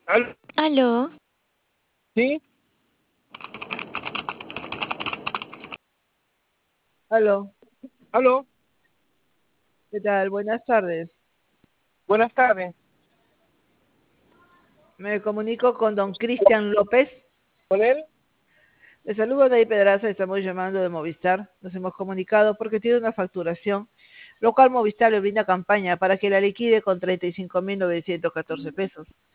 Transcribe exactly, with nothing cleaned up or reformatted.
¿Aló? Aló, ¿Sí? Aló, ¿Aló? ¿qué tal? Buenas tardes. Buenas tardes. Me comunico con don Cristian López. ¿Con él? Le saludo de ahí Pedraza, estamos llamando de Movistar. Nos hemos comunicado porque tiene una facturación, lo cual Movistar le brinda campaña para que la liquide con treinta y cinco mil novecientos catorce pesos.